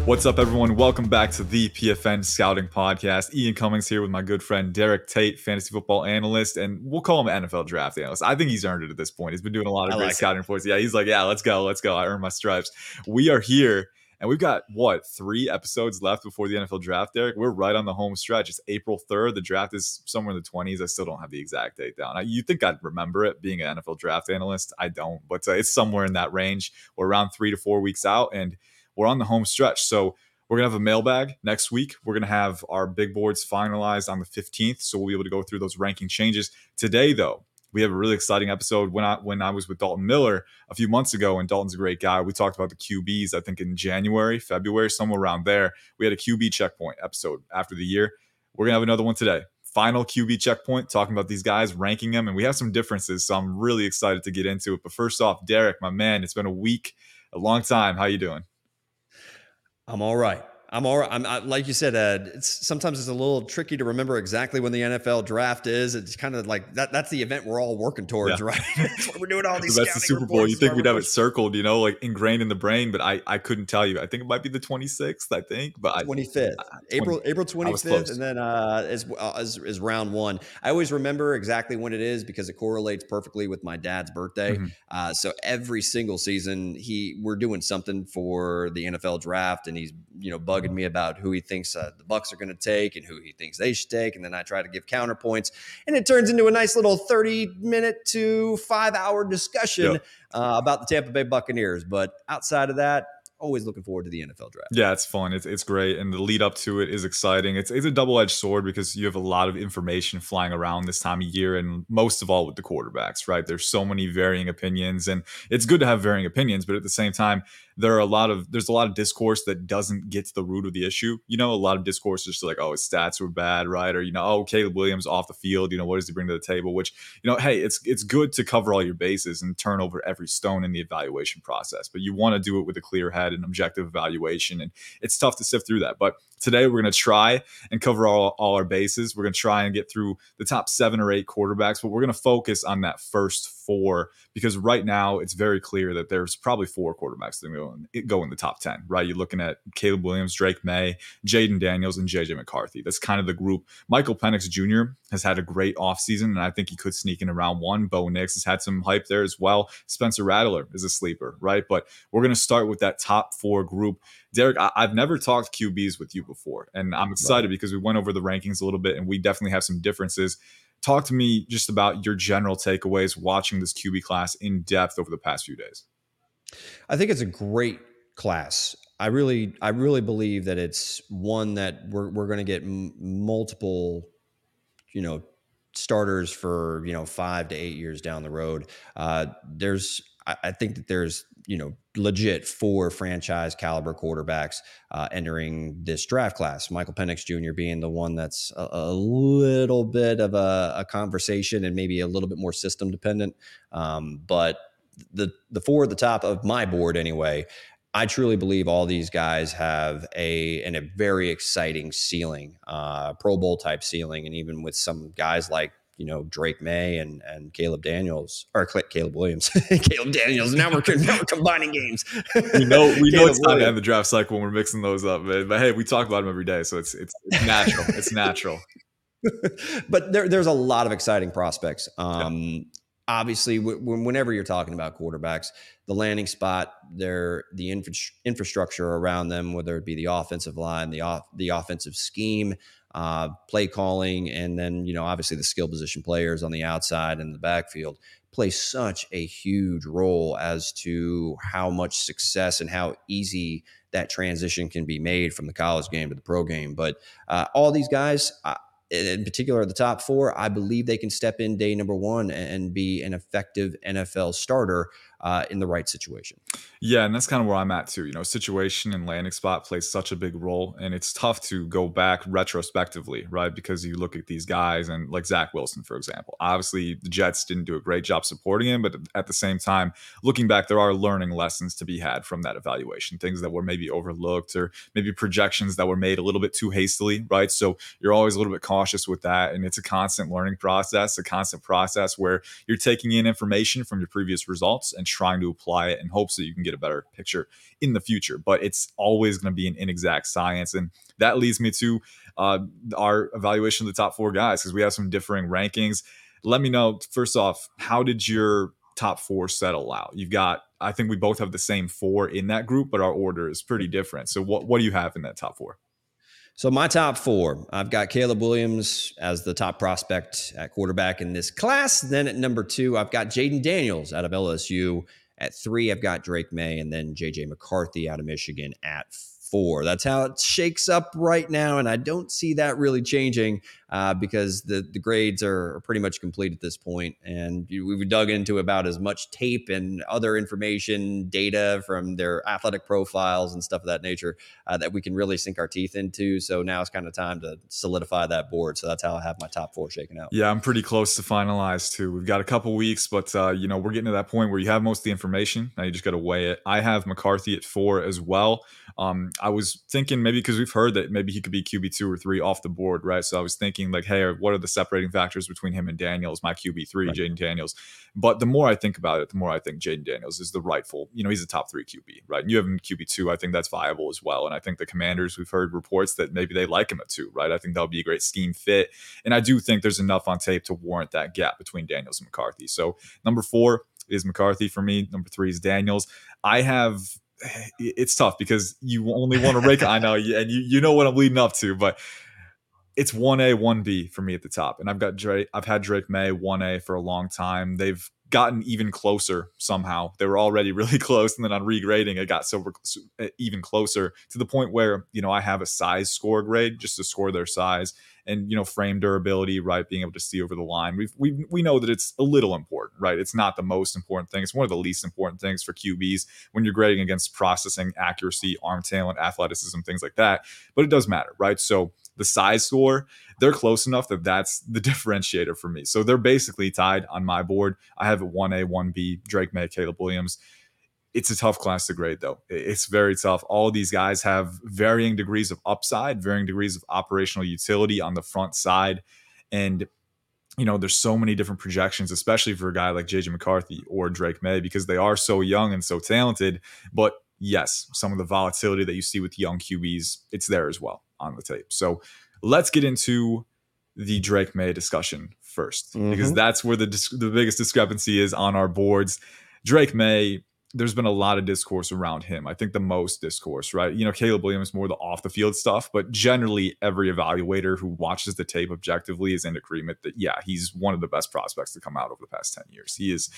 What's up, everyone? Welcome back to the PFN Scouting Podcast. Ian Cummings here with my good friend Derek Tate, fantasy football analyst, and we'll call him NFL draft analyst. I think he's earned it at this point. He's been doing a lot of great scouting reports. Yeah, he's like, yeah, let's go. I earned my stripes. We are here, and we've got, 3 episodes left before the NFL draft, Derek? We're right on the home stretch. It's April 3rd. The draft is somewhere in the 20s. I still don't have the exact date down. You think I'd remember it being an NFL draft analyst? I don't, but it's somewhere in that range. We're around 3 to 4 weeks out, and we're on the home stretch. So we're going to have a mailbag next week. We're going to have our big boards finalized on the 15th, so we'll be able to go through those ranking changes. Today, though, we have a really exciting episode. When I was with Dalton Miller a few months ago, and Dalton's a great guy, we talked about the QBs, I think in January, February, somewhere around there. We had a QB checkpoint episode after the year. We're going to have another one today. Final QB checkpoint, talking about these guys, ranking them, and we have some differences, so I'm really excited to get into it. But first off, Derek, my man, it's been a week, a long time. How you doing? I'm all right. I'm like you said, sometimes it's a little tricky to remember exactly when the NFL draft is. It's kind of like that's the event we're all working towards, right? That's what we're doing all these. That's the Super Bowl. You think we'd have it circled, like ingrained in the brain, but I couldn't tell you. I think it might be the 26th. I think, but 25th, April 25th, and then is round one. I always remember exactly when it is because it correlates perfectly with my dad's birthday. Mm-hmm. So every single season, we're doing something for the NFL draft, and he's bugging me about who he thinks the Bucs are going to take and who he thinks they should take, and then I try to give counterpoints, and it turns into a nice little 30-minute to 5-hour discussion about the Tampa Bay Buccaneers. But outside of that, always looking forward to the NFL draft. Yeah, it's fun. It's great. And the lead up to it is exciting. It's a double-edged sword because you have a lot of information flying around this time of year, and most of all with the quarterbacks, right? There's so many varying opinions, and it's good to have varying opinions, but at the same time, there's a lot of discourse that doesn't get to the root of the issue. A lot of discourse is just like, oh, his stats were bad, right? Or, Caleb Williams off the field, what does he bring to the table? Which, hey, it's good to cover all your bases and turn over every stone in the evaluation process, but you want to do it with a clear head and objective evaluation, and it's tough to sift through that. But today we're going to try and cover all our bases. We're going to try and get through the top 7 or 8 quarterbacks, but we're going to focus on that first 4 because right now it's very clear that there's probably 4 quarterbacks that go in the top 10, right? You're looking at Caleb Williams, Drake May, Jaden Daniels, and JJ McCarthy. That's kind of the group. Michael Penix Jr. has had a great offseason, and I think he could sneak in round 1. Bo Nix has had some hype there as well. Spencer Rattler is a sleeper, right? But we're going to start with that top 4 group. Derek, I've never talked QBs with you before, and I'm excited because we went over the rankings a little bit, and we definitely have some differences. Talk to me just about your general takeaways watching this QB class in depth over the past few days. I think it's a great class. I really believe that it's one that we're going to get multiple, starters for 5 to 8 years down the road. I think that there's legit 4 franchise caliber quarterbacks entering this draft class. Michael Penix Jr. being the one that's a little bit of a conversation and maybe a little bit more system dependent. But the 4 at the top of my board anyway, I truly believe all these guys have a very exciting ceiling, Pro Bowl type ceiling, and even with some guys like Drake May and Caleb Williams. Caleb Daniels. Now we're combining games. we know it's time to end the draft cycle when we're mixing those up, man. But hey, we talk about them every day, so it's natural. It's natural. But there's a lot of exciting prospects. Obviously, whenever you're talking about quarterbacks, the landing spot, the infrastructure around them, whether it be the offensive line, the offensive scheme, play calling, and then obviously the skill position players on the outside and the backfield play such a huge role as to how much success and how easy that transition can be made from the college game to the pro game. But all these guys, in particular the top 4, I believe they can step in day number 1 and be an effective NFL starter in the right situation. Yeah, and that's kind of where I'm at too. Situation and landing spot plays such a big role, and it's tough to go back retrospectively, right? Because you look at these guys and like Zach Wilson, for example. Obviously, the Jets didn't do a great job supporting him, but at the same time, looking back, there are learning lessons to be had from that evaluation, things that were maybe overlooked or maybe projections that were made a little bit too hastily, right? So you're always a little bit cautious with that. And it's a constant learning process, a constant process where you're taking in information from your previous results and trying to apply it in hopes that you can get a better picture in the future. But it's always going to be an inexact science. And that leads me to our evaluation of the top four guys, because we have some differing rankings. Let me know, first off, how did your top four settle out? You've got, I think we both have the same four in that group, but our order is pretty different. So what do you have in that top four? So my top four, I've got Caleb Williams as the top prospect at quarterback in this class. Then at number two, I've got Jaden Daniels out of LSU. At three, I've got Drake May, and then JJ McCarthy out of Michigan at four. That's how it shakes up right now, and I don't see that really changing because the grades are pretty much complete at this point, and we've dug into about as much tape and other information, data from their athletic profiles and stuff of that nature that we can really sink our teeth into. So now it's kind of time to solidify that board. So that's how I have my top four shaken out. Yeah, I'm pretty close to finalized too. We've got a couple weeks, but we're getting to that point where you have most of the information. Now you just got to weigh it. I have McCarthy at 4 as well. I was thinking maybe because we've heard that maybe he could be QB2 or 3 off the board, right? So I was thinking like, hey, what are the separating factors between him and Daniels, my QB3, right, Jaden Daniels? But the more I think about it, the more I think Jaden Daniels is the rightful, he's a top 3 QB, right? And you have him QB2. I think that's viable as well. And I think the Commanders, we've heard reports that maybe they like him at 2, right? I think that'll be a great scheme fit. And I do think there's enough on tape to warrant that gap between Daniels and McCarthy. So number 4 is McCarthy for me. Number 3 is Daniels. It's tough because you only want to rake it. I know, and you know what I'm leading up to, but it's 1A, 1B for me at the top. And I've had Drake May 1A for a long time. They've gotten even closer somehow. They were already really close, and then on regrading, it got even closer to the point where, I have a size score grade just to score their size and, frame durability, right? Being able to see over the line. We know that it's a little important, right? It's not the most important thing. It's one of the least important things for QBs when you're grading against processing, accuracy, arm talent, athleticism, things like that. But it does matter, right? So the size score, they're close enough that that's the differentiator for me. So they're basically tied on my board. I have a 1A, 1B, Drake May, Caleb Williams. It's a tough class to grade, though. It's very tough. All of these guys have varying degrees of upside, varying degrees of operational utility on the front side. And, there's so many different projections, especially for a guy like JJ McCarthy or Drake May, because they are so young and so talented. But yes, some of the volatility that you see with young QBs, it's there as well on the tape. So let's get into the Drake May discussion first, because that's where the biggest discrepancy is on our boards. Drake May, there's been a lot of discourse around him. I think the most discourse, right? Caleb Williams, more the off the field stuff, but generally every evaluator who watches the tape objectively is in agreement that, yeah, he's one of the best prospects to come out over the past 10 years. He is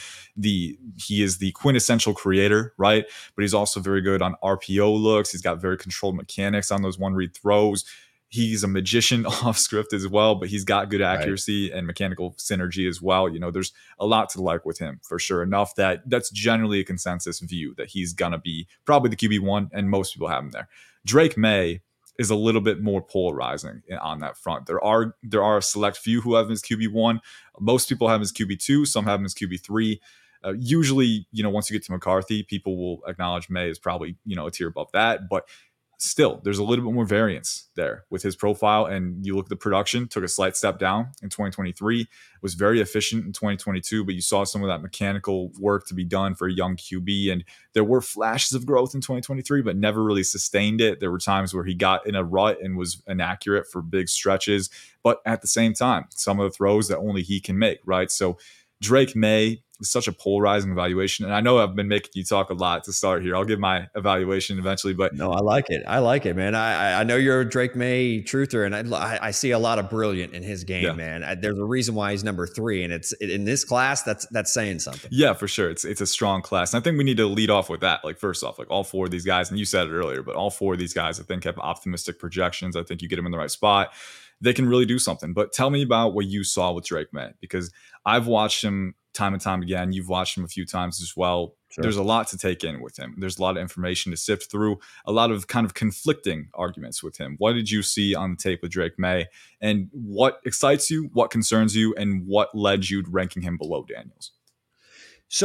the quintessential creator, right? But he's also very good on RPO looks. He's got very controlled mechanics on those one read throws. He's a magician off script as well, but he's got good accuracy and mechanical synergy as well. There's a lot to like with him for sure. Enough that's generally a consensus view that he's going to be probably the QB1, and most people have him there. Drake May is a little bit more polarizing on that front. There are a select few who have him as QB1. Most people have him as QB2. Some have him as QB3. Usually, once you get to McCarthy, people will acknowledge May is probably, a tier above that. But still, there's a little bit more variance there with his profile. And you look at the production, took a slight step down in 2023, was very efficient in 2022, but you saw some of that mechanical work to be done for a young QB. And there were flashes of growth in 2023, but never really sustained it. There were times where he got in a rut and was inaccurate for big stretches. But at the same time, some of the throws that only he can make, right? So Drake May is such a polarizing evaluation. And I know I've been making you talk a lot to start here. I'll give my evaluation eventually, but no, I like it, man. I know you're a Drake May truther, and I see a lot of brilliant in his game, man. There's a reason why he's number 3, and it's in this class. That's saying something. Yeah, for sure. It's a strong class. And I think we need to lead off with that. Like, first off, like all 4 of these guys, and you said it earlier, but all 4 of these guys, I think, have optimistic projections. I think you get them in the right spot, they can really do something. But tell me about what you saw with Drake May, because I've watched him time and time again. You've watched him a few times as well. Sure. There's a lot to take in with him. There's a lot of information to sift through, a lot of kind of conflicting arguments with him. What did you see on the tape with Drake May, and what excites you, what concerns you, and what led you to ranking him below Daniels? So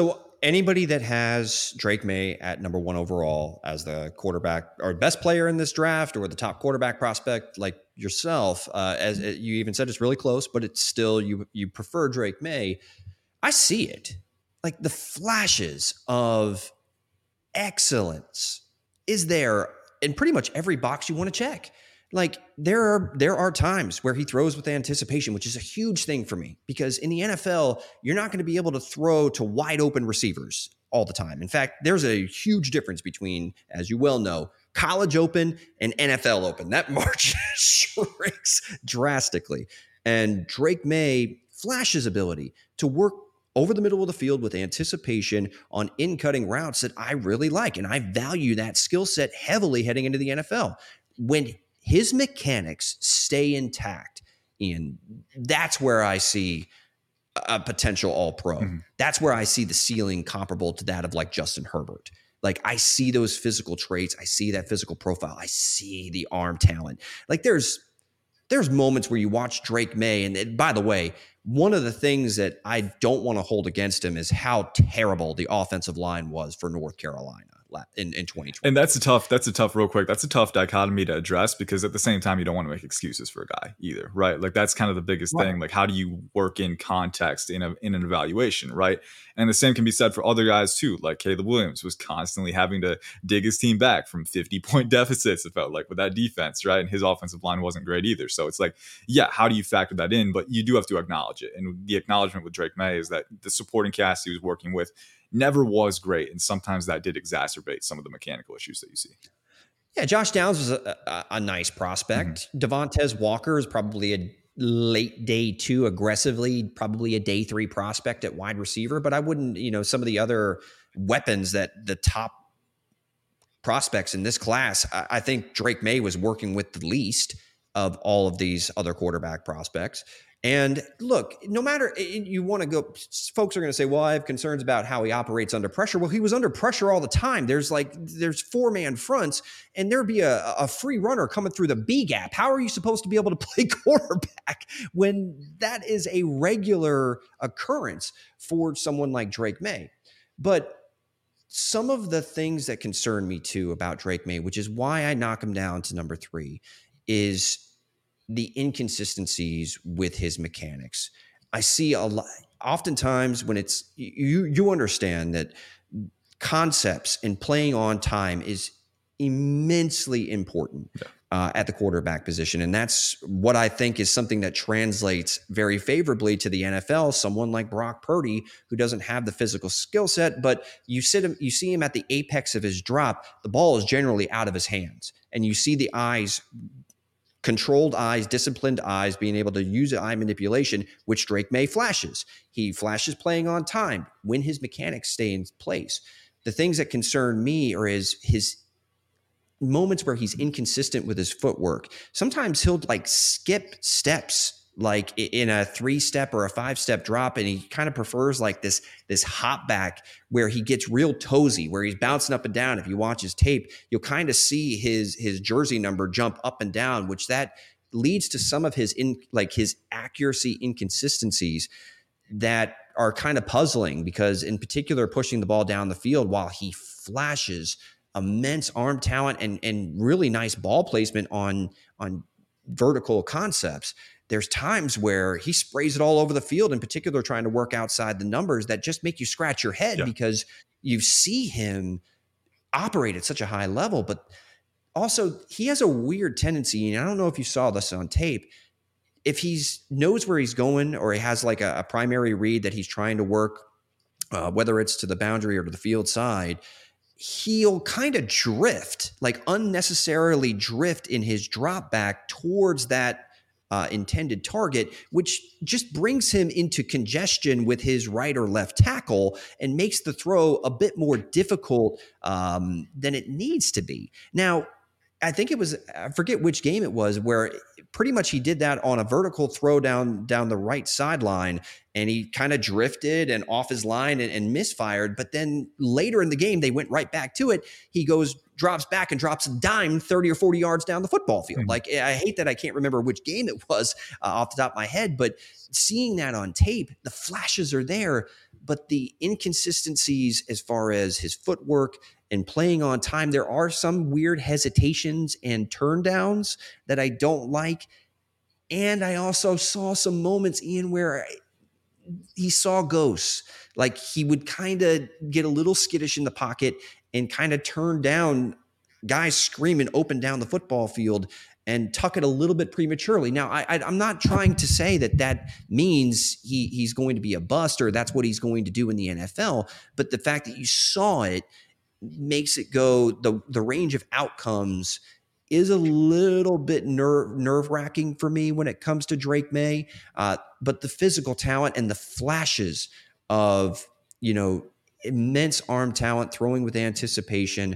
anybody that has Drake May at number 1 overall as the quarterback or best player in this draft or the top quarterback prospect like yourself, as you even said, it's really close, but it's still you prefer Drake May. I see it. Like the flashes of excellence is there in pretty much every box you want to check. Like there are times where he throws with anticipation, which is a huge thing for me because in the NFL, you're not going to be able to throw to wide open receivers all the time. In fact, there's a huge difference between, as you well know, college open and NFL open. That margin shrinks drastically. And Drake May flashes ability to work over the middle of the field with anticipation on in-cutting routes that I really like. And I value that skill set heavily heading into the NFL. When his mechanics stay intact, Ian, that's where I see a potential all-pro. Mm-hmm. That's where I see the ceiling comparable to that of like Justin Herbert. Like I see those physical traits. I see that physical profile. I see the arm talent. Like there's moments where you watch Drake May, and by the way, one of the things that I don't want to hold against him is how terrible the offensive line was for North Carolina in 2020. And that's a tough dichotomy to address because at the same time, you don't want to make excuses for a guy either, right? Like that's kind of the biggest thing. Like how do you work in context in an evaluation, right? And the same can be said for other guys too. Like Caleb Williams was constantly having to dig his team back from 50-point deficits, it felt like, with that defense, right? And his offensive line wasn't great either. So it's like, yeah, how do you factor that in? But you do have to acknowledge it. And the acknowledgement with Drake May is that the supporting cast he was working with never was great. And sometimes that did exacerbate some of the mechanical issues that you see. Yeah, Josh Downs was a nice prospect. Mm-hmm. Devontae Walker is probably a late day 2 aggressively, probably a day 3 prospect at wide receiver. But I wouldn't, some of the other weapons that the top prospects in this class, I think Drake May was working with the least of all of these other quarterback prospects. And look, no matter you want to go, folks are going to say, well, I have concerns about how he operates under pressure. Well, he was under pressure all the time. There's 4-man fronts and there'd be a free runner coming through the B gap. How are you supposed to be able to play quarterback when that is a regular occurrence for someone like Drake May? But some of the things that concern me too about Drake May, which is why I knock him down to number 3, is the inconsistencies with his mechanics. I see a lot, oftentimes when it's, you understand that concepts and playing on time is immensely important at the quarterback position. And that's what I think is something that translates very favorably to the NFL. Someone like Brock Purdy, who doesn't have the physical skill set, but you see him at the apex of his drop, the ball is generally out of his hands. And you see the eyes, controlled eyes, disciplined eyes, being able to use eye manipulation, which Drake May flashes. He flashes playing on time when his mechanics stay in place. The things that concern me are his moments where he's inconsistent with his footwork. Sometimes he'll skip steps, like in a 3-step or a 5-step drop, and he kind of prefers this hop back where he gets real toesy, where he's bouncing up and down. If you watch his tape, you'll kind of see his jersey number jump up and down, which that leads to some of his his accuracy inconsistencies that are kind of puzzling, because in particular pushing the ball down the field, while he flashes immense arm talent and really nice ball placement on vertical concepts, there's times where he sprays it all over the field, in particular trying to work outside the numbers that just make you scratch your head because you see him operate at such a high level. But also he has a weird tendency, and I don't know if you saw this on tape, if he knows where he's going or he has like a primary read that he's trying to work, whether it's to the boundary or to the field side, he'll kind of drift, like unnecessarily drift in his drop back towards that intended target, which just brings him into congestion with his right or left tackle and makes the throw a bit more difficult than it needs to be. Now, I think I forget which game it was, where pretty much he did that on a vertical throw down the right sideline, and he kind of drifted and off his line and misfired. But then later in the game, they went right back to it. He drops back and drops a dime 30 or 40 yards down the football field. Mm-hmm. Like, I hate that I can't remember which game it was off the top of my head, but seeing that on tape, the flashes are there, but the inconsistencies as far as his footwork and playing on time, there are some weird hesitations and turn downs that I don't like. And I also saw some moments, Ian, where he saw ghosts. Like he would kind of get a little skittish in the pocket and kind of turn down guys screaming open down the football field and tuck it a little bit prematurely. Now, I'm not trying to say that that means he's going to be a bust or that's what he's going to do in the NFL, but the fact that you saw it makes it go the range of outcomes is a little bit nerve wracking for me when it comes to Drake May. But the physical talent and the flashes of, immense arm talent, throwing with anticipation,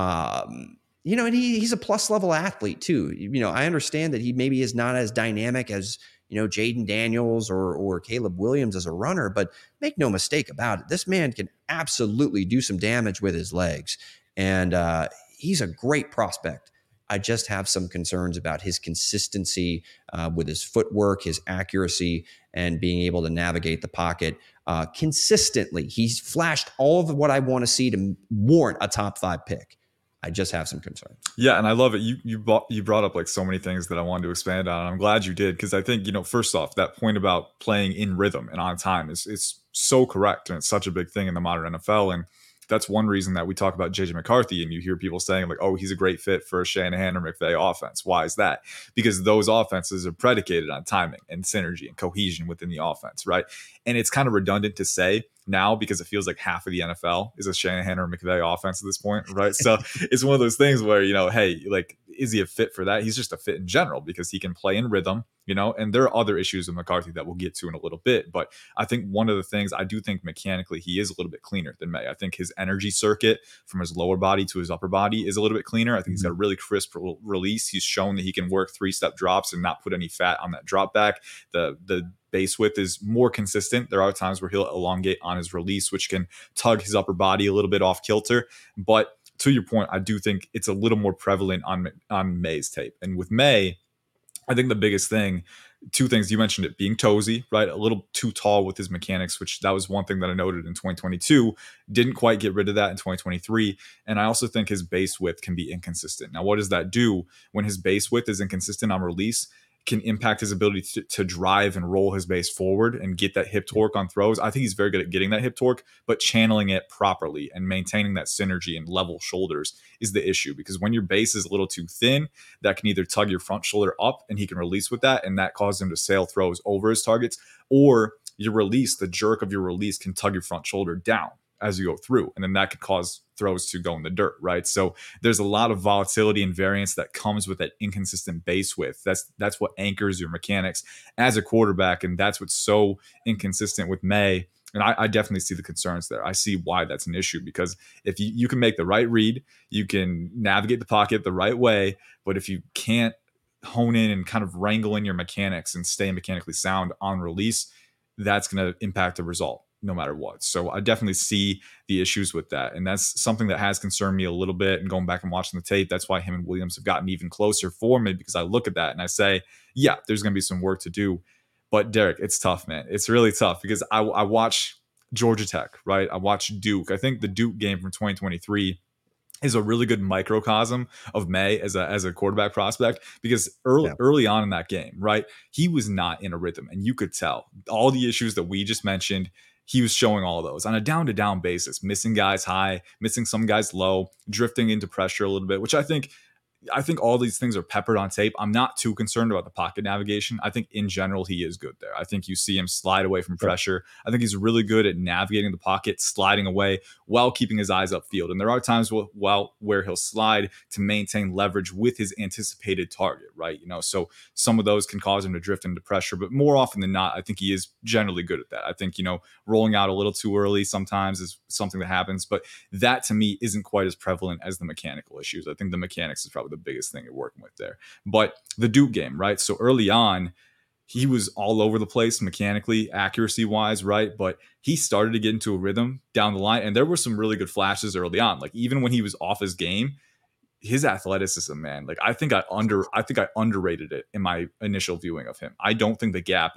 and he's a plus level athlete too. I understand that he maybe is not as dynamic as, Jaden Daniels or Caleb Williams as a runner, but make no mistake about it. This man can absolutely do some damage with his legs. And he's a great prospect. I just have some concerns about his consistency with his footwork, his accuracy, and being able to navigate the pocket consistently. He's flashed all of what I want to see to warrant a top 5 pick. I just have some concerns. Yeah, and I love it. You brought up like so many things that I wanted to expand on. I'm glad you did, because I think, first off, that point about playing in rhythm and on time is so correct, and it's such a big thing in the modern NFL. And that's one reason that we talk about JJ McCarthy, and you hear people saying like, oh, he's a great fit for a Shanahan or McVay offense. Why is that? Because those offenses are predicated on timing and synergy and cohesion within the offense, right? And it's kind of redundant to say now because it feels like half of the NFL is a Shanahan or McVay offense at this point, right? So it's one of those things where, hey, like, is he a fit for that? He's just a fit in general because he can play in rhythm, and there are other issues with McCarthy that we'll get to in a little bit. But I think one of the things, I do think mechanically he is a little bit cleaner than May. I think his energy circuit from his lower body to his upper body is a little bit cleaner. I think he's got a really crisp release. He's shown that he can work 3-step drops and not put any fat on that drop back. The base width is more consistent. There are times where he'll elongate on his release, which can tug his upper body a little bit off kilter. But to your point, I do think it's a little more prevalent on May's tape. And with May, I think the biggest thing, 2 things, you mentioned it, being toesy, right? A little too tall with his mechanics, which that was one thing that I noted in 2022. Didn't quite get rid of that in 2023. And I also think his base width can be inconsistent. Now, what does that do when his base width is inconsistent on release? Can impact his ability to drive and roll his base forward and get that hip torque on throws. I think he's very good at getting that hip torque, but channeling it properly and maintaining that synergy and level shoulders is the issue. Because when your base is a little too thin, that can either tug your front shoulder up and he can release with that, and that causes him to sail throws over his targets, or your release, the jerk of your release can tug your front shoulder down as you go through, and then that could cause throws to go in the dirt, right? So there's a lot of volatility and variance that comes with that inconsistent base width. That's what anchors your mechanics as a quarterback, and that's what's so inconsistent with May. And I definitely see the concerns there. I see why that's an issue, because if you can make the right read, you can navigate the pocket the right way, but if you can't hone in and kind of wrangle in your mechanics and stay mechanically sound on release, that's going to impact the result no matter what. So I definitely see the issues with that. And that's something that has concerned me a little bit. And going back and watching the tape, that's why him and Williams have gotten even closer for me, because I look at that and I say, yeah, there's going to be some work to do. But Derek, it's tough, man. It's really tough because I watch Georgia Tech, right? I watch Duke. I think the Duke game from 2023 is a really good microcosm of May as a quarterback prospect, because early on in that game, right, he was not in a rhythm, and you could tell all the issues that we just mentioned. He was showing all those on a down-to-down basis, missing guys high, missing some guys low, drifting into pressure a little bit, which I think all these things are peppered on tape. I'm not too concerned about the pocket navigation. I think in general, he is good there. I think you see him slide away from pressure. I think he's really good at navigating the pocket, sliding away while keeping his eyes upfield. And there are times where he'll slide to maintain leverage with his anticipated target, right? So some of those can cause him to drift into pressure, but more often than not, I think he is generally good at that. I think, rolling out a little too early sometimes is something that happens, but that to me isn't quite as prevalent as the mechanical issues. I think the mechanics is probably the biggest thing you're working with there. But the Duke game, right? So early on, he was all over the place mechanically, accuracy wise, right? But he started to get into a rhythm down the line, and there were some really good flashes early on. Like even when he was off his game, his athleticism, man, like I think I underrated it in my initial viewing of him. I don't think the gap is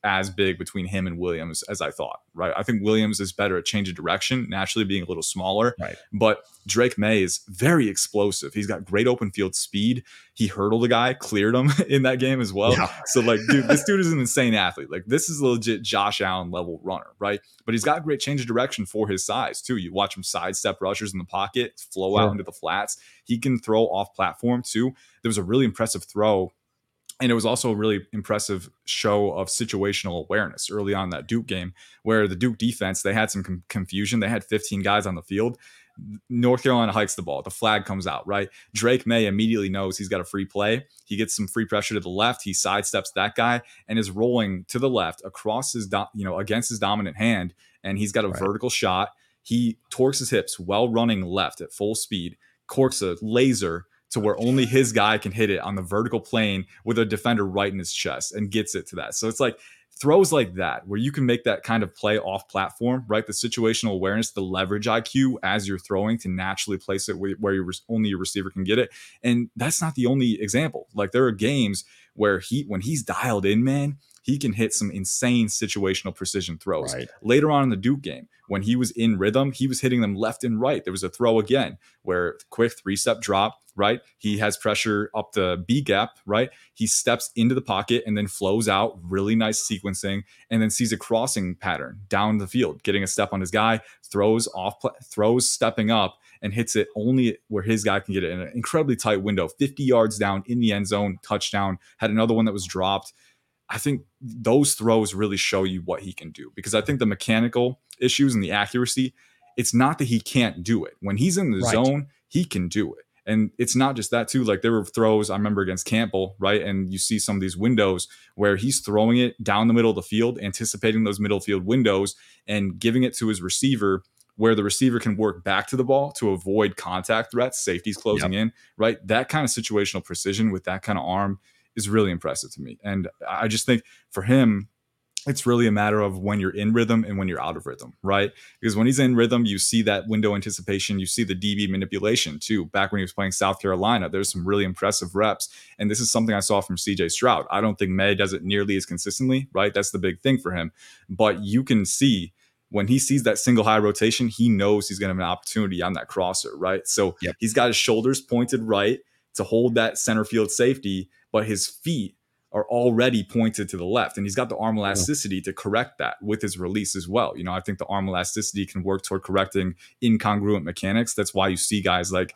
as big between him and Williams as I thought, right? I think Williams is better at change of direction, naturally being a little smaller, Right. but Drake May is very explosive. He's got great open field speed. He hurdled a guy, cleared him in that game as well. Yeah. So like, dude, this dude is an insane athlete. Like this is a legit Josh Allen level runner, right? But he's got great change of direction for his size too. You watch him sidestep rushers in the pocket, flow out into the flats. He can throw off platform too. There was a really impressive throw, and it was also a really impressive show of situational awareness early on in that Duke game, where the Duke defense, they had some confusion. They had 15 guys on the field. North Carolina hikes the ball. The flag comes out, right? Drake May immediately knows he's got a free play. He gets some free pressure to the left. He sidesteps that guy and is rolling to the left across his, against his dominant hand. And he's got a vertical shot. He torques his hips while running left at full speed, corks a laser to where only his guy can hit it on the vertical plane with a defender right in his chest and gets it to that. So it's like throws like that where you can make that kind of play off platform, right? The situational awareness, the leverage IQ as you're throwing to naturally place it where only your receiver can get it. And that's not the only example. Like there are games where when he's dialed in, man, he can hit some insane situational precision throws. Right. Later on in the Duke game, when he was in rhythm, he was hitting them left and right. There was a throw again where quick 3-step drop, right? He has pressure up the B gap, right? He steps into the pocket and then flows out, really nice sequencing, and then sees a crossing pattern down the field, getting a step on his guy, throws stepping up, and hits it only where his guy can get it in an incredibly tight window, 50 yards down in the end zone, touchdown. Had another one that was dropped. I think those throws really show you what he can do, because I think the mechanical issues and the accuracy, it's not that he can't do it. When he's in the zone, he can do it. And it's not just that too. Like there were throws I remember against Campbell, right? And you see some of these windows where he's throwing it down the middle of the field, anticipating those middle field windows and giving it to his receiver, where the receiver can work back to the ball to avoid contact threats, safeties closing in, right? That kind of situational precision with that kind of arm is really impressive to me. And I just think for him, it's really a matter of when you're in rhythm and when you're out of rhythm, right? Because when he's in rhythm, you see that window anticipation, you see the DB manipulation too. Back when he was playing South Carolina, there's some really impressive reps. And this is something I saw from CJ Stroud. I don't think May does it nearly as consistently, right? That's the big thing for him. But you can see when he sees that single high rotation, he knows he's going to have an opportunity on that crosser, right? So he's got his shoulders pointed right to hold that center field safety, but his feet are already pointed to the left, and he's got the arm elasticity to correct that with his release as well. I think the arm elasticity can work toward correcting incongruent mechanics. That's why you see guys like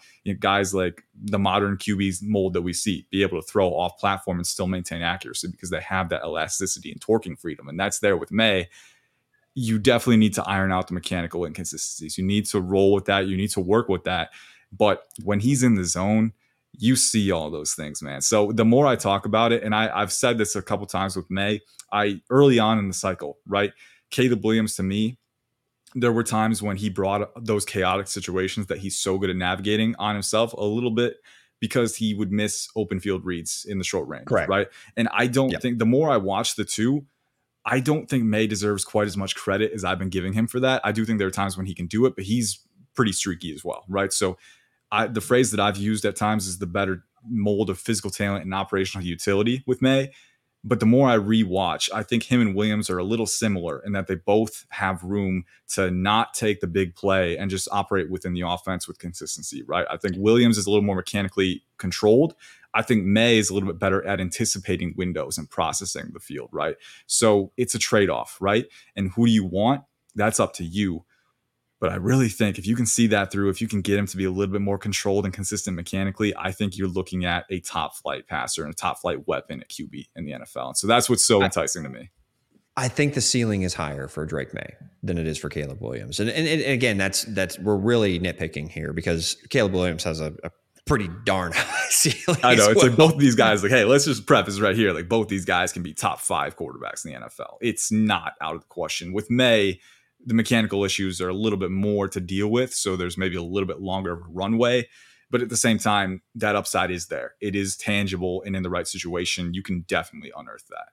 the modern QB's mold that we see be able to throw off platform and still maintain accuracy, because they have that elasticity and torquing freedom, and that's there with May. You definitely need to iron out the mechanical inconsistencies. You need to roll with that. You need to work with that. But when he's in the zone, you see all those things, man. So the more I talk about it, and I've said this a couple times with May, early on in the cycle, right? Caleb Williams, to me, there were times when he brought those chaotic situations that he's so good at navigating on himself a little bit, because he would miss open field reads in the short range, right? And I don't think, the more I watch the two, I don't think May deserves quite as much credit as I've been giving him for that. I do think there are times when he can do it, but he's pretty streaky as well, right? So the phrase that I've used at times is the better mold of physical talent and operational utility with May. But the more I rewatch, I think him and Williams are a little similar in that they both have room to not take the big play and just operate within the offense with consistency, right? I think Williams is a little more mechanically controlled. I think May is a little bit better at anticipating windows and processing the field, right? So it's a trade-off, right? And who do you want? That's up to you. But I really think if you can see that through, if you can get him to be a little bit more controlled and consistent mechanically, I think you're looking at a top flight passer and a top flight weapon at QB in the NFL. And so that's what's so enticing to me. I think the ceiling is higher for Drake May than it is for Caleb Williams. And again, that's we're really nitpicking here, because Caleb Williams has a pretty darn high ceiling. I know. It's like both of these guys, like, hey, let's just preface right here. Like both these guys can be top 5 quarterbacks in the NFL. It's not out of the question. With May, the mechanical issues are a little bit more to deal with, so there's maybe a little bit longer of a runway. But at the same time, that upside is there. It is tangible, and in the right situation, you can definitely unearth that.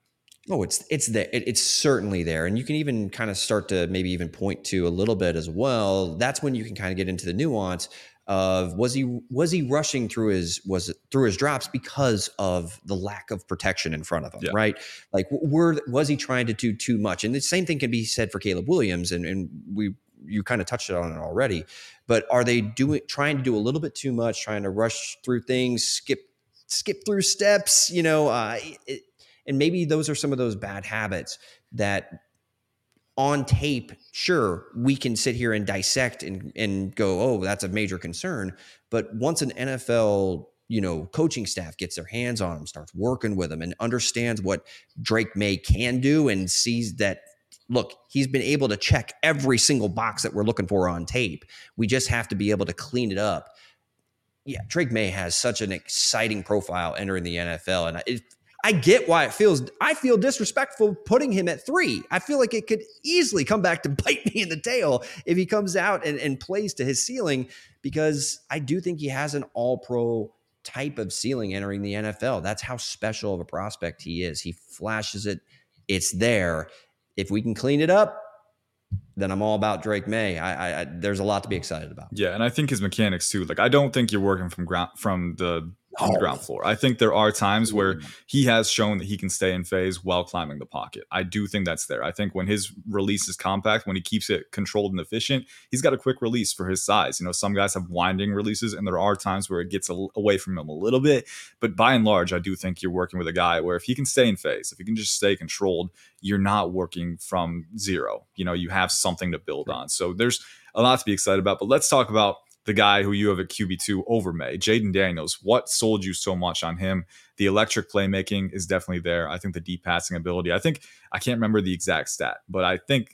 Oh, it's there. It's certainly there, and you can even kind of start to maybe even point to a little bit as well. That's when you can kind of get into the nuance of was he rushing through his drops because of the lack of protection in front of him, Yeah. right? Like, was he trying to do too much? And the same thing can be said for Caleb Williams, and you kind of touched on it already. But are they trying to do a little bit too much, trying to rush through things, skip through steps? And maybe those are some of those bad habits that on tape, sure, we can sit here and dissect and go, oh, that's a major concern. But once an NFL, coaching staff gets their hands on him, starts working with him, and understands what Drake May can do, and sees that, look, he's been able to check every single box that we're looking for on tape. We just have to be able to clean it up. Yeah, Drake May has such an exciting profile entering the NFL, and I get why I feel disrespectful putting him at 3. I feel like it could easily come back to bite me in the tail if he comes out and plays to his ceiling, because I do think he has an all-pro type of ceiling entering the NFL. That's how special of a prospect he is. He flashes it. It's there. If we can clean it up, then I'm all about Drake May. There's a lot to be excited about. Yeah, and I think his mechanics too. Like, I don't think you're working from the ground floor. I think there are times where he has shown that he can stay in phase while climbing the pocket. I do think that's there. I think when his release is compact, when he keeps it controlled and efficient, he's got a quick release for his size. Some guys have winding releases, and there are times where it gets away from him a little bit. But by and large, I do think you're working with a guy where if he can stay in phase, if he can just stay controlled, you're not working from zero. You have something to build on. So there's a lot to be excited about. But let's talk about the guy who you have at QB2 over May, Jayden Daniels. What sold you so much on him? The electric playmaking is definitely there. I think the deep passing ability, I can't remember the exact stat, but I think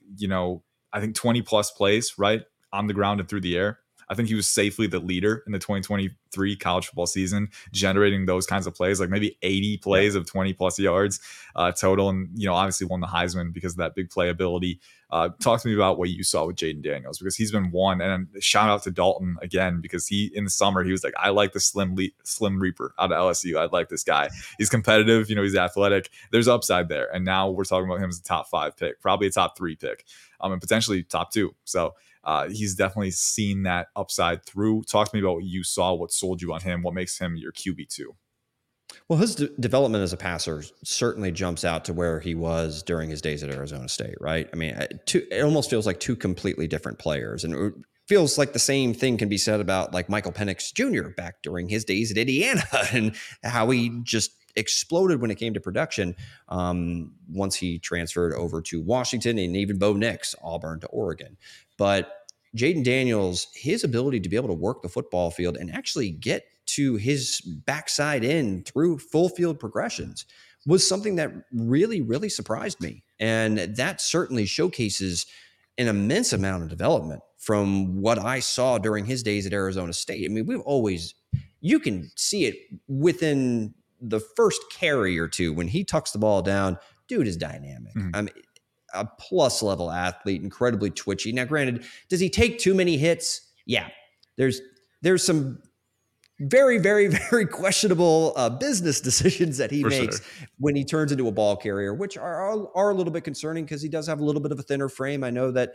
20 plus plays, right, on the ground and through the air. I think he was safely the leader in the 2023 college football season, generating those kinds of plays, like maybe 80 plays of 20 plus yards total. And, obviously won the Heisman because of that big play ability. Talk to me about what you saw with Jayden Daniels, because he's been one. And shout out to Dalton again, because in the summer, he was like, I like the Slim Reaper out of LSU. I like this guy. He's competitive. He's athletic. There's upside there. And now we're talking about him as a top 5 pick, probably a top 3 pick, and potentially top 2. So he's definitely seen that upside through. Talk to me about what you saw, what sold you on him, what makes him your QB2. Well, his development as a passer certainly jumps out to where he was during his days at Arizona State, right? I mean, it almost feels like 2 completely different players. And it feels like the same thing can be said about like Michael Penix Jr. back during his days at Indiana and how he just exploded when it came to production once he transferred over to Washington, and even Bo Nix, Auburn to Oregon. But Jayden Daniels, his ability to be able to work the football field and actually get to his backside in through full field progressions was something that really, really surprised me. And that certainly showcases an immense amount of development from what I saw during his days at Arizona State. I mean, you can see it within the first carry or two when he tucks the ball down. Dude is dynamic. Mm-hmm. I mean, a plus level athlete, incredibly twitchy. Now, granted, does he take too many hits? Yeah, there's some very, very, very questionable business decisions that he makes when he turns into a ball carrier, which are a little bit concerning because he does have a little bit of a thinner frame. I know that,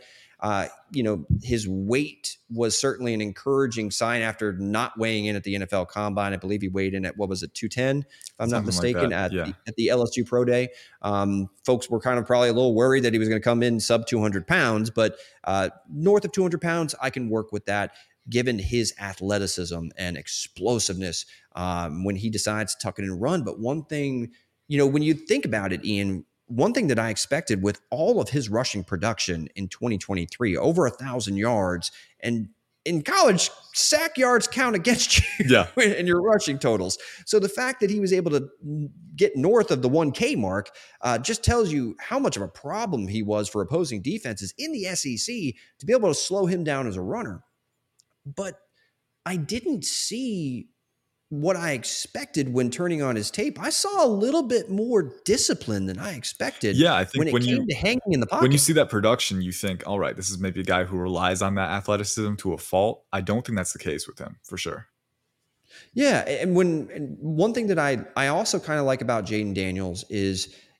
his weight was certainly an encouraging sign after not weighing in at the NFL Combine. I believe he weighed in at, 210, if I'm not mistaken, at the LSU Pro Day. Folks were kind of probably a little worried that he was going to come in sub 200 pounds, but north of 200 pounds, I can work with that, given his athleticism and explosiveness when he decides to tuck it and run. But one thing, when you think about it, Ian, one thing that I expected with all of his rushing production in 2023, over 1,000 yards, and in college, sack yards count against you in your rushing totals. So the fact that he was able to get north of the 1K mark just tells you how much of a problem he was for opposing defenses in the SEC to be able to slow him down as a runner. But I didn't see what I expected when turning on his tape. I saw a little bit more discipline than I expected. Yeah, I think when it came to hanging in the pocket. When you see that production, you think, all right, this is maybe a guy who relies on that athleticism to a fault. I don't think that's the case with him, for sure. Yeah, and one thing that I also kind of like about Jayden Daniels is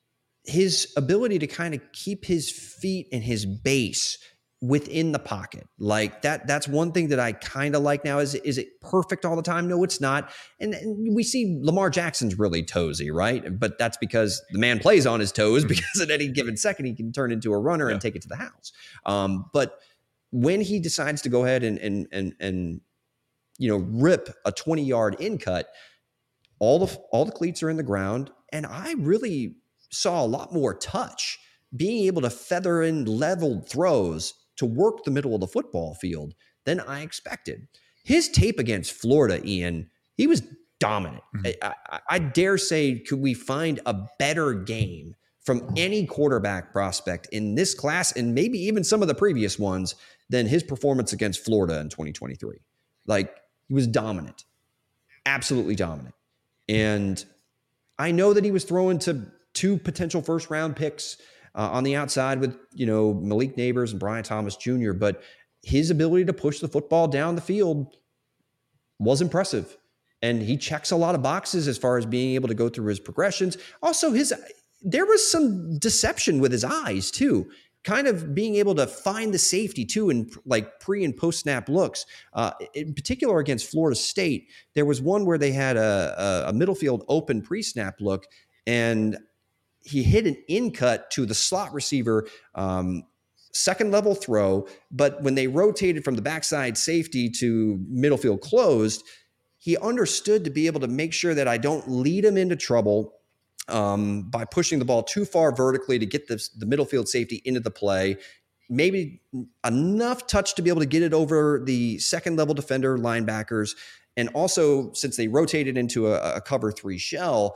his ability to kind of keep his feet and his base within the pocket. Like that's one thing that I kind of like now. Is it perfect all the time? No, it's not. And we see Lamar Jackson's really toesy, right? But that's because the man plays on his toes, because at any given second he can turn into a runner and take it to the house. But when he decides to go ahead and rip a 20-yard in cut, all the cleats are in the ground, and I really saw a lot more touch, being able to feather in leveled throws to work the middle of the football field than I expected. His tape against Florida, Ian, he was dominant. I dare say, could we find a better game from any quarterback prospect in this class, and maybe even some of the previous ones, than his performance against Florida in 2023? Like, he was dominant, absolutely dominant. And I know that he was throwing to 2 potential first-round picks on the outside with, Malik Nabers and Brian Thomas Jr., but his ability to push the football down the field was impressive. And he checks a lot of boxes as far as being able to go through his progressions. Also, there was some deception with his eyes too, kind of being able to find the safety too in like pre and post snap looks. In particular against Florida State, there was one where they had a middle field open pre-snap look, and he hit an in cut to the slot receiver, second level throw. But when they rotated from the backside safety to middle field closed, he understood to be able to make sure that I don't lead him into trouble by pushing the ball too far vertically to get the middle field safety into the play. Maybe enough touch to be able to get it over the second level defender linebackers. And also, since they rotated into a cover 3 shell,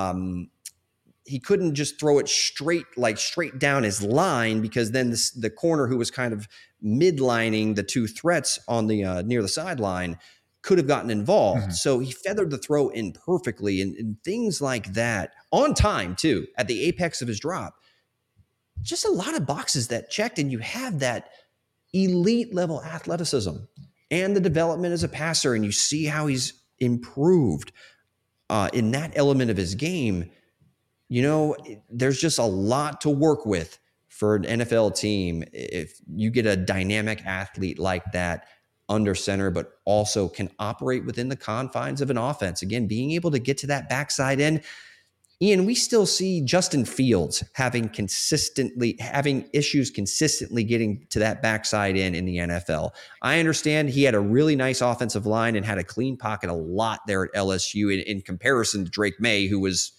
he couldn't just throw it straight down his line, because then the corner who was kind of midlining the 2 threats on the near the sideline could have gotten involved. So he feathered the throw in perfectly, and things like that on time too, at the apex of his drop. Just a lot of boxes that checked, and you have that elite level athleticism and the development as a passer, and you see how he's improved in that element of his game. There's just a lot to work with for an NFL team if you get a dynamic athlete like that under center, but also can operate within the confines of an offense. Again, being able to get to that backside end. Ian, we still see Justin Fields having issues consistently getting to that backside end in the NFL. I understand he had a really nice offensive line and had a clean pocket a lot there at LSU in comparison to Drake May, who was,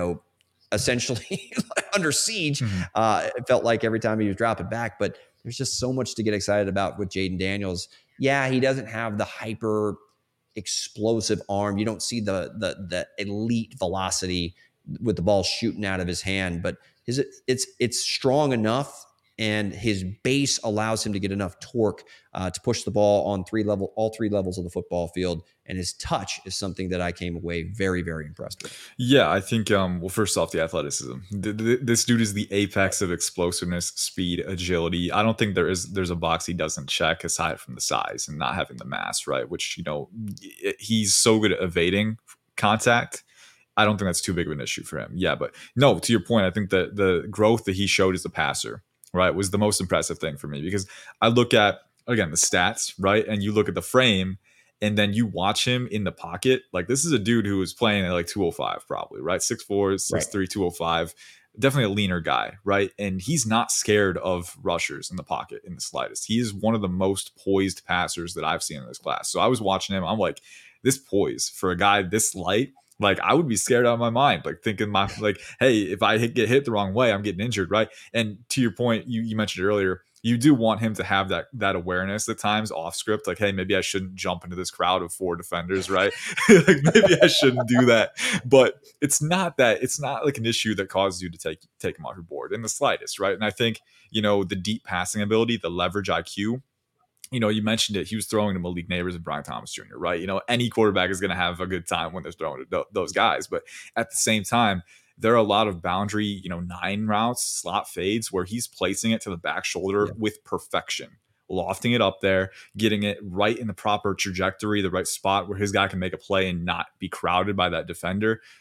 essentially under siege. It felt like every time he was dropping back, but there's just so much to get excited about with Jayden Daniels. Yeah, he doesn't have the hyper explosive arm. You don't see the elite velocity with the ball shooting out of his hand, but it's strong enough, and his base allows him to get enough torque to push the ball on all 3 levels of the football field. And his touch is something that I came away very, very impressed with. Yeah, I think, first off, the athleticism. This dude is the apex of explosiveness, speed, agility. I don't think there's a box he doesn't check aside from the size and not having the mass, right? Which, he's so good at evading contact. I don't think that's too big of an issue for him. Yeah, but no, to your point, I think that the growth that he showed as a passer, right, was the most impressive thing for me, because I look at, again, the stats, right, and you look at the frame, and then you watch him in the pocket. Like, this is a dude who was playing at like 205 probably, right? 6'4", 6'3", 205. Definitely a leaner guy, right? And he's not scared of rushers in the pocket in the slightest. He is one of the most poised passers that I've seen in this class. So I was watching him. I'm like, this poise for a guy this light, like, I would be scared out of my mind, like thinking hey, if I get hit the wrong way, I'm getting injured, right? And to your point, you mentioned earlier, you do want him to have that awareness at times off script, like, hey, maybe I shouldn't jump into this crowd of 4 defenders, right? Like, maybe I shouldn't do that. But it's not like an issue that causes you to take him off your board in the slightest, right? And I think, the deep passing ability, the leverage IQ, you mentioned it. He was throwing to Malik Nabers and Brian Thomas Jr., right? Any quarterback is going to have a good time when they're throwing to those guys. But at the same time, there are a lot of boundary, 9 routes, slot fades, where he's placing it to the back shoulder with perfection, lofting it up there, getting it right in the proper trajectory, the right spot where his guy can make a play and not be crowded by that defender.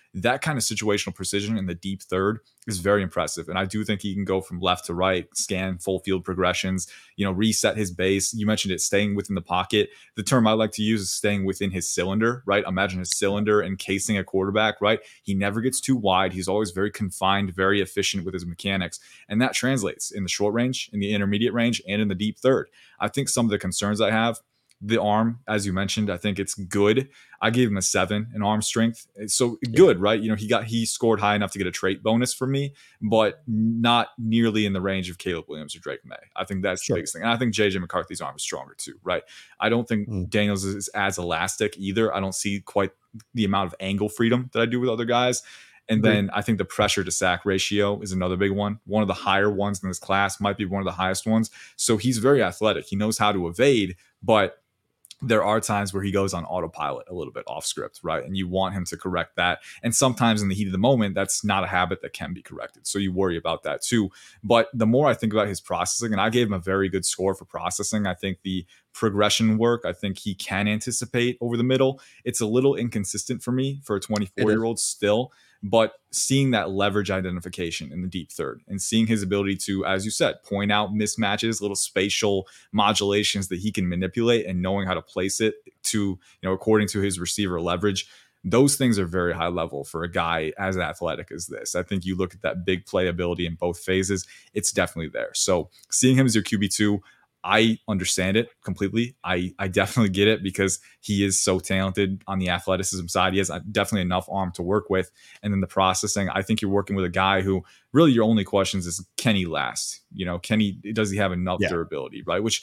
that kind of situational precision in the deep third is very impressive. And I do think he can go from left to right, scan full field progressions, reset his base. You mentioned it, staying within the pocket. The term I like to use is staying within his cylinder, right? Imagine his cylinder encasing a quarterback, right? He never gets too wide. He's always very confined, very efficient with his mechanics. And that translates in the short range, in the intermediate range, and in the deep third. I think some of the concerns I have, the arm, as you mentioned, I think it's good. I gave him a 7 in arm strength. So good, right? He scored high enough to get a trait bonus for me, but not nearly in the range of Caleb Williams or Drake May. I think that's the biggest thing. And I think JJ McCarthy's arm is stronger too, right? I don't think Daniels is as elastic either. I don't see quite the amount of angle freedom that I do with other guys. And then I think the pressure to sack ratio is another big one. One of the higher ones in this class, might be one of the highest ones. So he's very athletic. He knows how to evade, but there are times where he goes on autopilot a little bit off script, right? And you want him to correct that. And sometimes in the heat of the moment, that's not a habit that can be corrected. So you worry about that too. But the more I think about his processing, and I gave him a very good score for processing, I think the progression work, I think he can anticipate over the middle. It's a little inconsistent for me for a 24-year-old still. But seeing that leverage identification in the deep third and seeing his ability to, as you said, point out mismatches, little spatial modulations that he can manipulate, and knowing how to place it to, according to his receiver leverage, those things are very high level for a guy as athletic as this. I think you look at that big playability in both phases, it's definitely there. So seeing him as your QB2, I understand it completely. I definitely get it because he is so talented on the athleticism side. He has definitely enough arm to work with. And then the processing, I think you're working with a guy who really your only questions is, can he last? Does he have enough durability, right? Which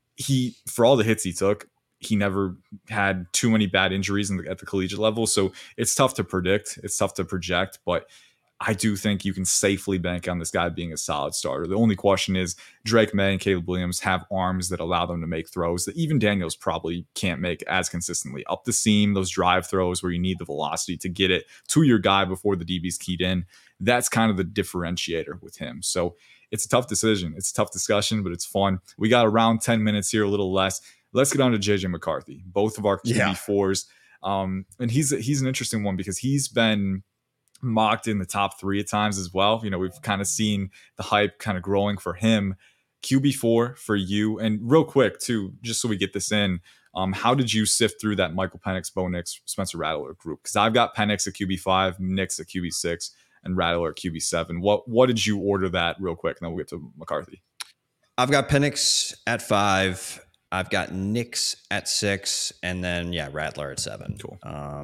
for all the hits he took, he never had too many bad injuries at the collegiate level. So it's tough to predict. It's tough to project, but I do think you can safely bank on this guy being a solid starter. The only question is Drake May and Caleb Williams have arms that allow them to make throws that even Daniels probably can't make as consistently. Up the seam, those drive throws where you need the velocity to get it to your guy before the DB's keyed in. That's kind of the differentiator with him. So it's a tough decision. It's a tough discussion, but it's fun. We got around 10 minutes here, a little less. Let's get on to JJ McCarthy, both of our QB4s. And he's an interesting one because he's been mocked in the top 3 at times as well. We've kind of seen the hype kind of growing for him. QB4 for you. And real quick too, just so we get this in, how did you sift through that Michael Penix, Bo Nix, Spencer Rattler group? Because I've got Penix at QB5, Nix at QB6, and Rattler at QB7. What did you order that real quick? And then we'll get to McCarthy. I've got Penix at 5. I've got Nix at 6, and then Rattler at 7. Cool.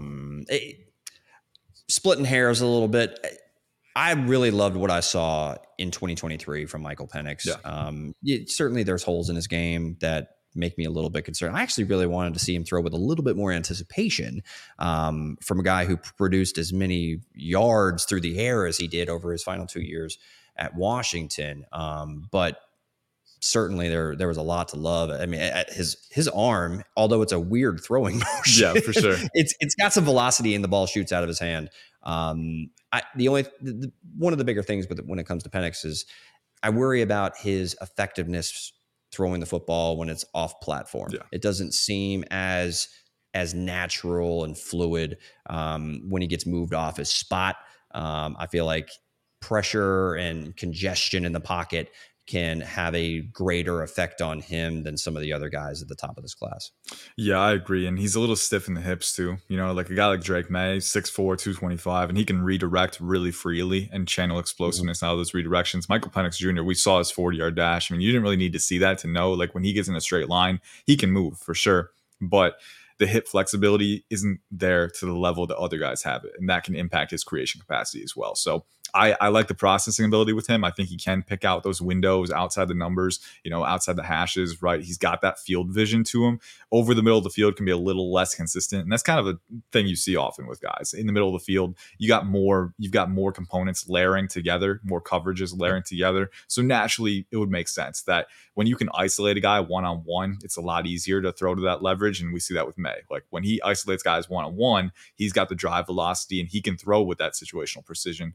Splitting hairs a little bit. I really loved what I saw in 2023 from Michael Penix. Certainly there's holes in his game that make me a little bit concerned. I actually really wanted to see him throw with a little bit more anticipation from a guy who produced as many yards through the air as he did over his final 2 years at Washington. But certainly there was a lot to love. I mean, at his arm, although it's a weird throwing motion, for sure, it's got some velocity and the ball shoots out of his hand. One of the bigger things when it comes to Penix is I worry about his effectiveness throwing the football when it's off platform. It doesn't seem as natural and fluid when he gets moved off his spot. I feel like pressure and congestion in the pocket can have a greater effect on him than some of the other guys at the top of this class. Yeah, I agree. And he's a little stiff in the hips too. Like a guy like Drake May, 6'4", 225, and he can redirect really freely and channel explosiveness out of those redirections. Michael Penix Jr., we saw his 40-yard dash. I mean, you didn't really need to see that to know, like when he gets in a straight line, he can move for sure. But the hip flexibility isn't there to the level that other guys have it. And that can impact his creation capacity as well. So I like the processing ability with him. I think he can pick out those windows outside the numbers, outside the hashes, right? He's got that field vision to him. Over the middle of the field can be a little less consistent. And that's kind of a thing you see often with guys. In the middle of the field, you've got more components layering together, more coverages layering together. So naturally, it would make sense that when you can isolate a guy one-on-one, it's a lot easier to throw to that leverage. And we see that with May. Like when he isolates guys one-on-one, he's got the drive velocity and he can throw with that situational precision to make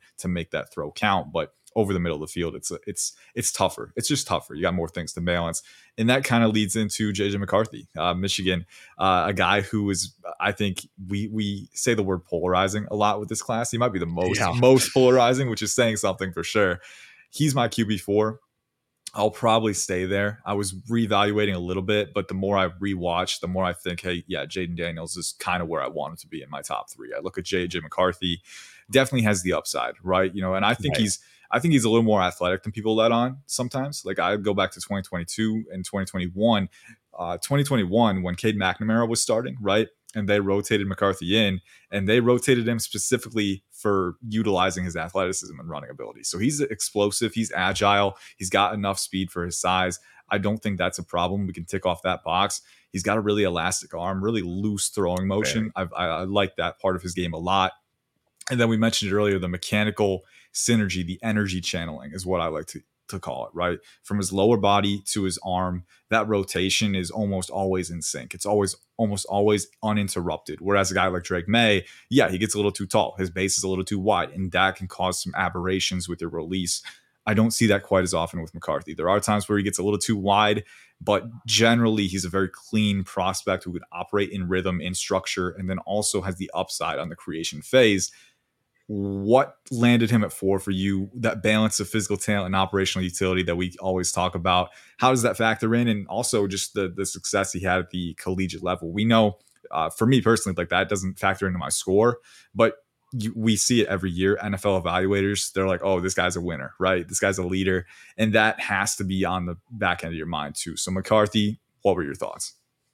make that throw count. But over the middle of the field, it's tougher. It's just tougher. You got more things to balance, and that kind of leads into JJ McCarthy, Michigan, a guy who is, I think we say the word polarizing a lot with this class. He might be the most polarizing, which is saying something for sure. He's my QB4. I'll probably stay there. I was reevaluating a little bit, but the more I rewatch, the more I think, hey, yeah, Jaden Daniels is kind of where I want him to be in my top 3. I look at JJ McCarthy, definitely has the upside, right? And I think he's a little more athletic than people let on sometimes. Like I go back to 2022 and 2021. 2021 when Cade McNamara was starting, right? And they rotated McCarthy in, and they rotated him specifically for utilizing his athleticism and running ability. So he's explosive, he's agile, he's got enough speed for his size. I don't think that's a problem. We can tick off that box. He's got a really elastic arm, really loose throwing motion. I like that part of his game a lot. And then we mentioned earlier, the mechanical synergy, the energy channeling is what I like to call it, right? From his lower body to his arm, that rotation is almost always in sync. It's almost always uninterrupted. Whereas a guy like Drake May, yeah, he gets a little too tall. His base is a little too wide, and that can cause some aberrations with your release. I don't see that quite as often with McCarthy. There are times where he gets a little too wide, but generally he's a very clean prospect who could operate in rhythm, in structure, and then also has the upside on the creation phase. What landed him at 4 for you? That balance of physical talent and operational utility that we always talk about. How does that factor in? And also just the success he had at the collegiate level. We know, for me personally, like that doesn't factor into my score, but we see it every year. NFL evaluators, they're like, oh, this guy's a winner, right? This guy's a leader. And that has to be on the back end of your mind too. So McCarthy, what were your thoughts?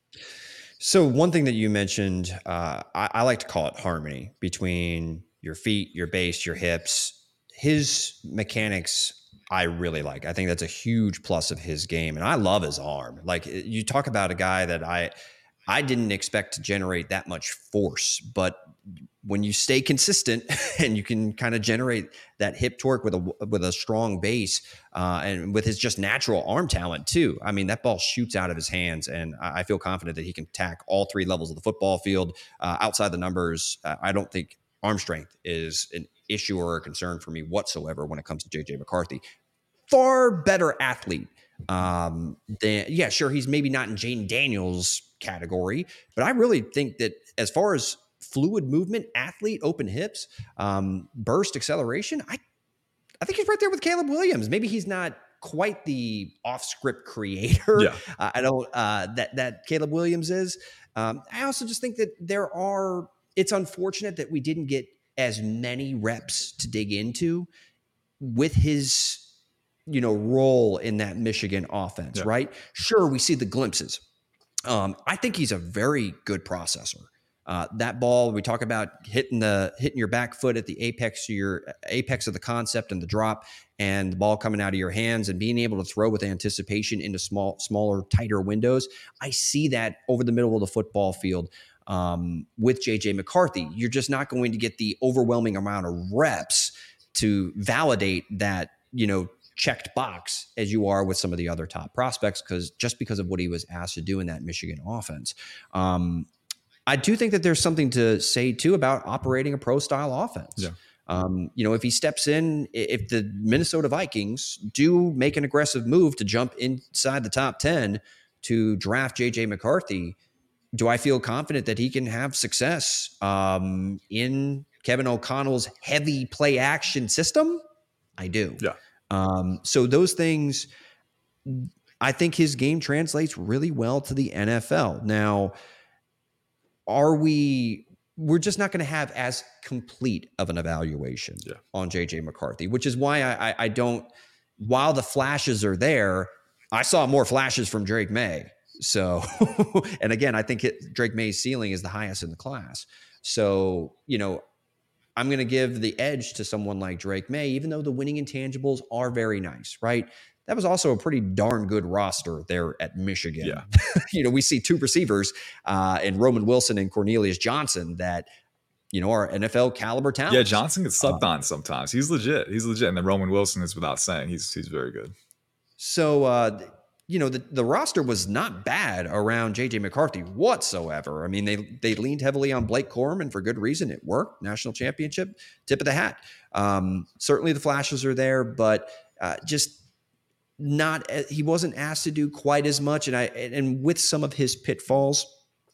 So one thing that you mentioned, I like to call it harmony between your feet, your base, your hips. His mechanics, I really like. I think that's a huge plus of his game. And I love his arm. Like you talk about a guy that I didn't expect to generate that much force, but when you stay consistent and you can kind of generate that hip torque with a strong base and with his just natural arm talent too. I mean, that ball shoots out of his hands, and I feel confident that he can attack all 3 levels of the football field. Outside the numbers, I don't think arm strength is an issue or a concern for me whatsoever when it comes to JJ McCarthy. Far better athlete than, yeah, sure, he's maybe not in Jaden Daniels category, but I really think that as far as fluid movement, athlete, open hips, burst, acceleration, I think he's right there with Caleb Williams. Maybe he's not quite the off-script creator. Yeah. I don't that Caleb Williams is. I also just think that it's unfortunate that we didn't get as many reps to dig into with his, role in that Michigan offense, right? Sure, we see the glimpses. I think he's a very good processor. That ball, we talk about hitting your back foot at the apex of the concept and the drop, and the ball coming out of your hands and being able to throw with anticipation into smaller, tighter windows. I see that over the middle of the football field with JJ McCarthy. You're just not going to get the overwhelming amount of reps to validate that, checked box as you are with some of the other top prospects, because of what he was asked to do in that Michigan offense. I do think that there's something to say too about operating a pro style offense. Yeah. If he steps in, if the Minnesota Vikings do make an aggressive move to jump inside the top 10 to draft JJ McCarthy, do I feel confident that he can have success in Kevin O'Connell's heavy play action system? I do. Yeah. So those things, I think his game translates really well to the NFL. Now, we're just not going to have as complete of an evaluation on JJ McCarthy, which is why I don't, while the flashes are there, I saw more flashes from Drake May. So, and again, I think Drake May's ceiling is the highest in the class. So, I'm going to give the edge to someone like Drake May, even though the winning intangibles are very nice, right? That was also a pretty darn good roster there at Michigan. Yeah. We see 2 receivers in Roman Wilson and Cornelius Johnson that, are NFL caliber talent. Yeah, Johnson gets slept on sometimes. He's legit. And then Roman Wilson is without saying. He's very good. So, the roster was not bad around JJ McCarthy whatsoever. I mean, they leaned heavily on Blake Corum, for good reason. It worked. National championship, tip of the hat. Certainly the flashes are there, but just not. He wasn't asked to do quite as much, and with some of his pitfalls.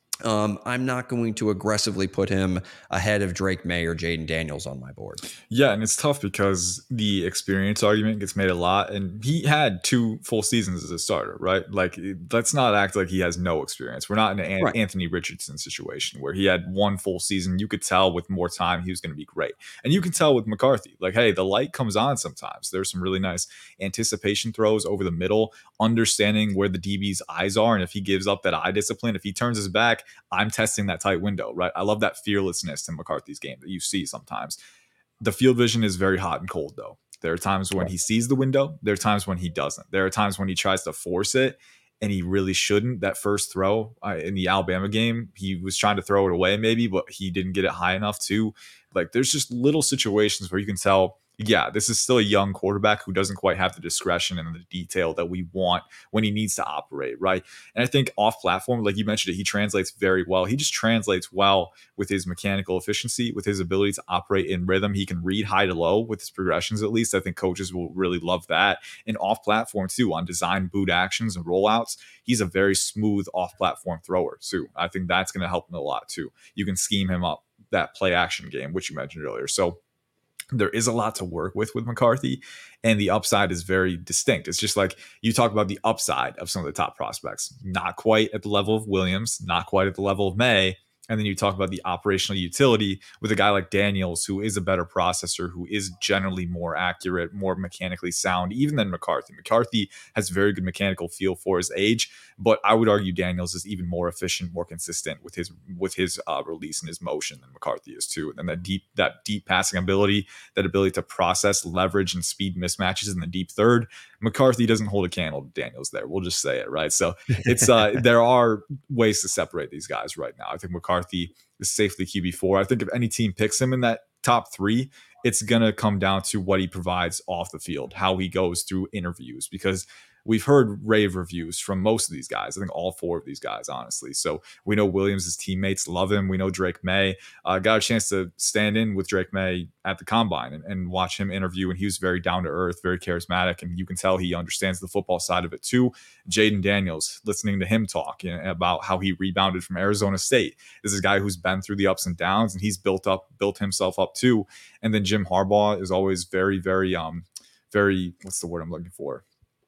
I'm not going to aggressively put him ahead of Drake May or Jaden Daniels on my board. Yeah, and it's tough because the experience argument gets made a lot, and he had 2 full seasons as a starter, right? Like, let's not act like he has no experience. We're not in an Right. Anthony Richardson situation where he had 1 full season. You could tell with more time he was going to be great, and you can tell with McCarthy, like, hey, the light comes on sometimes. There's some really nice anticipation throws over the middle, understanding where the DB's eyes are, and if he gives up that eye discipline, if he turns his back, I'm testing that tight window, right? I love that fearlessness in McCarthy's game that you see sometimes. The field vision is very hot and cold, though. There are times when he sees the window. There are times when he doesn't. There are times when he tries to force it, and he really shouldn't. That first throw in the Alabama game, he was trying to throw it away maybe, but he didn't get it high enough too. Like, there's just little situations where you can tell, yeah, this is still a young quarterback who doesn't quite have the discretion and the detail that we want when he needs to operate, right? And I think off platform, like you mentioned it, he translates very well. He just translates well with his mechanical efficiency, with his ability to operate in rhythm. He can read high to low with his progressions, at least. I think coaches will really love that. And off platform, too, on design boot actions and rollouts, he's a very smooth off platform thrower, too. I think that's going to help him a lot, too. You can scheme him up that play action game, which you mentioned earlier. So there is a lot to work with McCarthy, and the upside is very distinct. It's just like you talk about the upside of some of the top prospects, not quite at the level of Williams, not quite at the level of May. And then you talk about the operational utility with a guy like Daniels, who is a better processor, who is generally more accurate, more mechanically sound, even than McCarthy. McCarthy has very good mechanical feel for his age, but I would argue Daniels is even more efficient, more consistent with his release and his motion than McCarthy is too. And that deep passing ability, that ability to process leverage and speed mismatches in the deep third. McCarthy doesn't hold a candle to Daniels there. We'll just say it, right? So it's there are ways to separate these guys right now. I think McCarthy is safely QB4. I think if any team picks him in that top 3, it's going to come down to what he provides off the field, how he goes through interviews, because we've heard rave reviews from most of these guys. I think all 4 of these guys, honestly. So we know Williams' teammates love him. We know Drake May. Got a chance to stand in with Drake May at the Combine and watch him interview, and he was very down to earth, very charismatic, and you can tell he understands the football side of it too. Jaden Daniels, listening to him talk about how he rebounded from Arizona State. This is a guy who's been through the ups and downs, and he's built himself up too. And then Jim Harbaugh is always very, very, very, what's the word I'm looking for?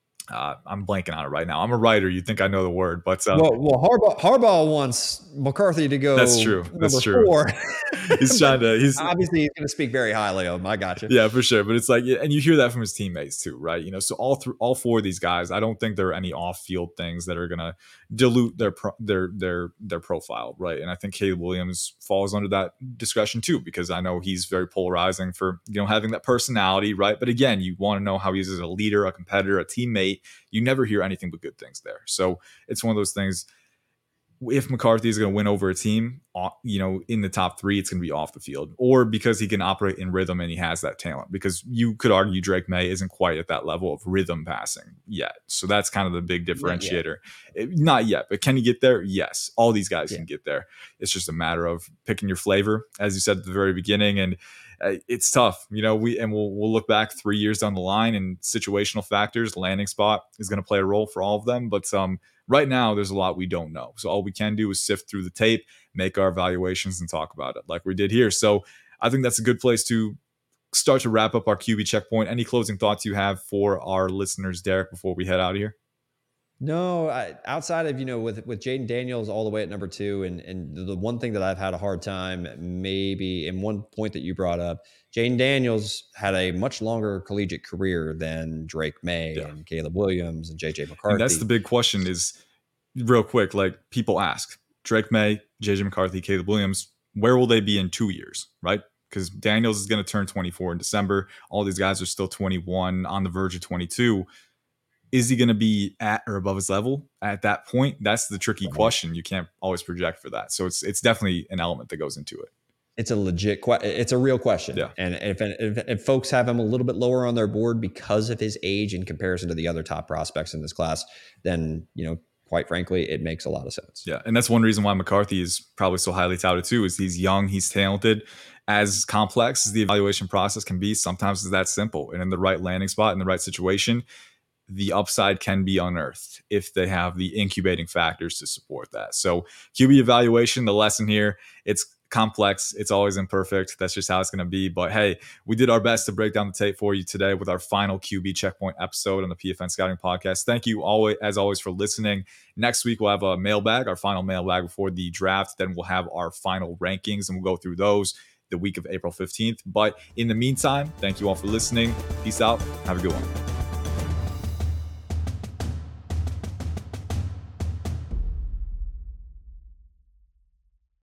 I'm blanking on it right now. I'm a writer. You'd think I know the word, but Harbaugh wants McCarthy to go. That's true. That's true. 4. He's trying to. Obviously he's going to speak very highly of him. I got you. Yeah, for sure. But it's like, and you hear that from his teammates too, right? So all 4 of these guys, I don't think there are any off-field things that are going to dilute their profile, right? And I think Caleb Williams falls under that discussion too, because I know he's very polarizing for having that personality, right? But again, you want to know how he is as a leader, a competitor, a teammate. You never hear anything but good things there. So it's one of those things. If McCarthy is going to win over a team, in the top 3, it's going to be off the field, or because he can operate in rhythm and he has that talent. Because you could argue Drake May isn't quite at that level of rhythm passing yet. So that's kind of the big differentiator. Not yet, but can he get there? Yes. All these guys can get there. It's just a matter of picking your flavor, as you said at the very beginning. And it's tough, we'll look back 3 years down the line, and situational factors, landing spot is going to play a role for all of them. But right now, there's a lot we don't know. So all we can do is sift through the tape, make our evaluations, and talk about it like we did here. So I think that's a good place to start to wrap up our QB checkpoint. Any closing thoughts you have for our listeners, Derek, before we head out of here? No, outside of, with Jaden Daniels all the way at number 2, and the one thing that I've had a hard time, maybe, and one point that you brought up, Jaden Daniels had a much longer collegiate career than Drake May and Caleb Williams and JJ McCarthy. And that's the big question is, real quick, like people ask, Drake May, JJ McCarthy, Caleb Williams, where will they be in 2 years, right? Because Daniels is going to turn 24 in December. All these guys are still 21, on the verge of 22. Is he going to be at or above his level at that point? That's the tricky question. You can't always project for that. So it's definitely an element that goes into it. It's a legit it's a real question. Yeah. And if folks have him a little bit lower on their board because of his age in comparison to the other top prospects in this class, then, quite frankly, it makes a lot of sense. Yeah. And that's one reason why McCarthy is probably so highly touted too, is he's young, he's talented. As complex as the evaluation process can be, sometimes it's that simple. And in the right landing spot, in the right situation, the upside can be unearthed if they have the incubating factors to support that. So QB evaluation, the lesson here, it's complex. It's always imperfect. That's just how it's going to be. But hey, we did our best to break down the tape for you today with our final QB checkpoint episode on the PFN Scouting Podcast. Thank you as always for listening. Next week, we'll have a mailbag, our final mailbag before the draft. Then we'll have our final rankings and we'll go through those the week of April 15th. But in the meantime, thank you all for listening. Peace out. Have a good one.